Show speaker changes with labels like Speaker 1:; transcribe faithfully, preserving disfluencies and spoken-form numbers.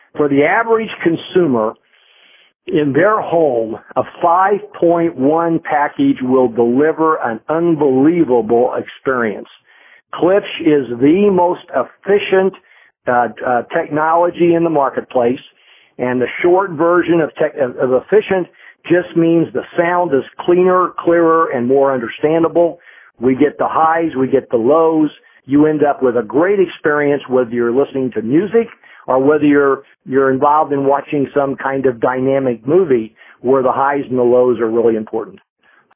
Speaker 1: For the average consumer, in their home, a five point one package will deliver an unbelievable experience. Klipsch is the most efficient uh, uh, technology in the marketplace, and the short version of, tech, of, of efficient just means the sound is cleaner, clearer, and more understandable. We get the highs, we get the lows. You end up with a great experience whether you're listening to music or whether you're you're involved in watching some kind of dynamic movie where the highs and the lows are really important.